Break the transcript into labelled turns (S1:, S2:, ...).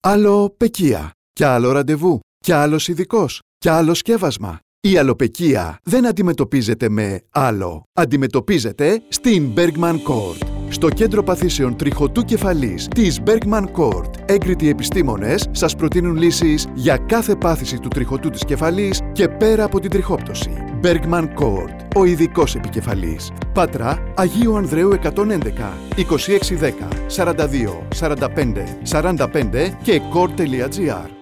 S1: άλλο πεκία, κι άλλο ραντεβού, κι άλλος ειδικός, κι άλλο σκεύασμα. Η αλλοπεκία δεν αντιμετωπίζεται με άλλο. Αντιμετωπίζεται στην Bergman Court. Στο κέντρο παθήσεων τριχωτού κεφαλής της Bergman Court, έγκριτοι επιστήμονες σας προτείνουν λύσεις για κάθε πάθηση του τριχωτού της κεφαλής και πέρα από την τριχόπτωση. Bergman Court, ο ειδικός επικεφαλής. Πάτρα, Αγίου Ανδρέου 111, 2610 42 45 45 και court.gr.